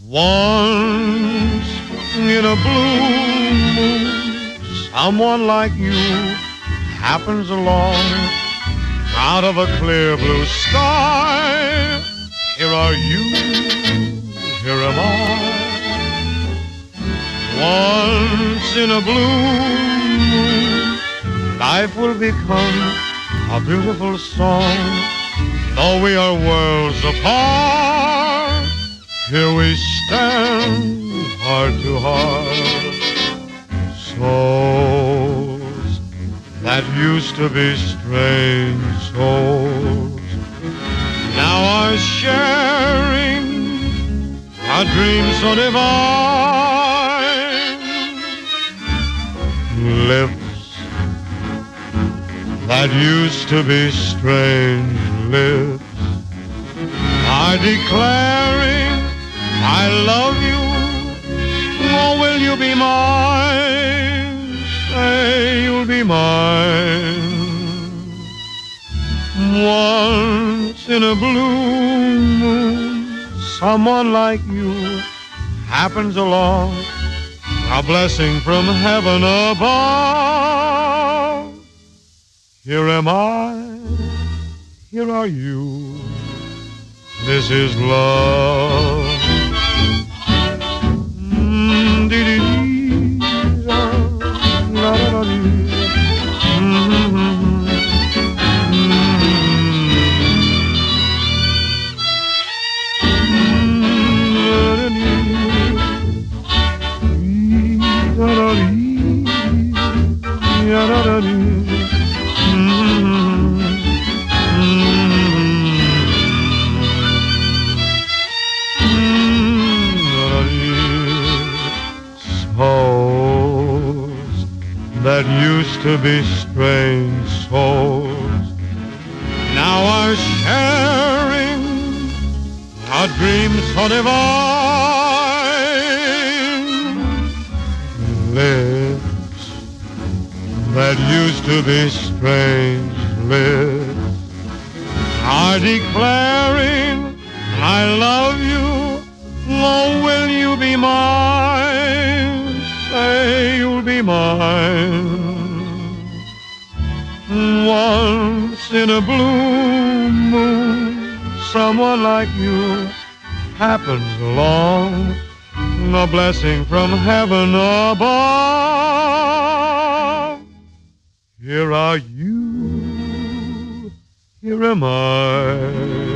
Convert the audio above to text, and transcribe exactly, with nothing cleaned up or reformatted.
Once in a blue moon, someone like you happens along. Out of a clear blue sky, here are you, here am I. Once in a blue moon, life will become a beautiful song. Though we are worlds apart, here we stand heart to heart. Souls that used to be strange souls now are sharing a dream so divine. Lips that used to be strange lips are declaring I love you. Oh, will you be mine? Say you'll be mine. Once in a blue moon, someone like you happens along, a blessing from heaven above. Here am I, here are you. This is love. Souls that used to be strange souls now are sharing a dream so divine. Lips that used to be strange lips are declaring I love you. Oh, will you be mine? Say you'll be mine. Once in a blue moon, someone like you happens along, a blessing from heaven above. Here are you, here am I.